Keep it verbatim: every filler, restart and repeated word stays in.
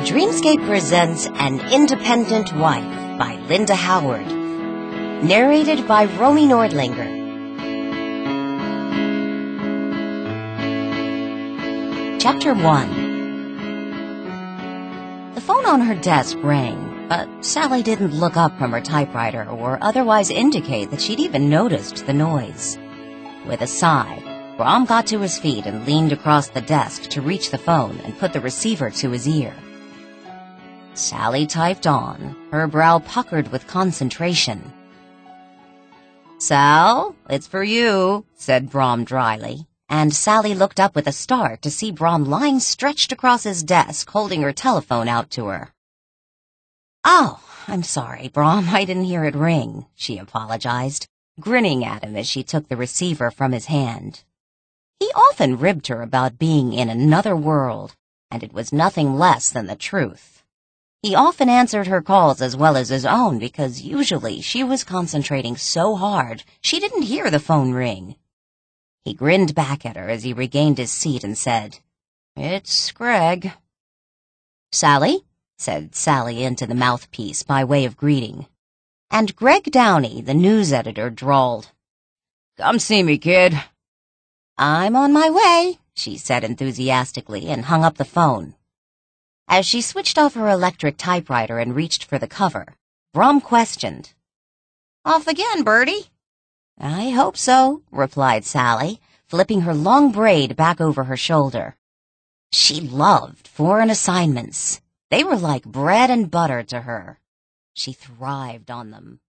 Dreamscape presents An Independent Wife by Linda Howard. Narrated by Romy Nordlinger. Chapter one. The phone on her desk rang, but Sally didn't look up from her typewriter or otherwise indicate that she'd even noticed the noise. With a sigh, Brom got to his feet and leaned across the desk to reach the phone and put the receiver to his ear. Sally typed on, her brow puckered with concentration. "Sal, it's for you," said Brom dryly, and Sally looked up with a start to see Brom lying stretched across his desk, holding her telephone out to her. "Oh, I'm sorry, Brom, I didn't hear it ring," she apologized, grinning at him as she took the receiver from his hand. He often ribbed her about being in another world, and it was nothing less than the truth. He often answered her calls as well as his own because usually she was concentrating so hard she didn't hear the phone ring. He grinned back at her as he regained his seat and said, "It's Greg." "Sally?" said Sally into the mouthpiece by way of greeting. And Greg Downey, the news editor, drawled, "Come see me, kid." "I'm on my way," she said enthusiastically and hung up the phone. As she switched off her electric typewriter and reached for the cover, Brom questioned, "Off again, Bertie?" "I hope so," replied Sally, flipping her long braid back over her shoulder. She loved foreign assignments. They were like bread and butter to her. She thrived on them.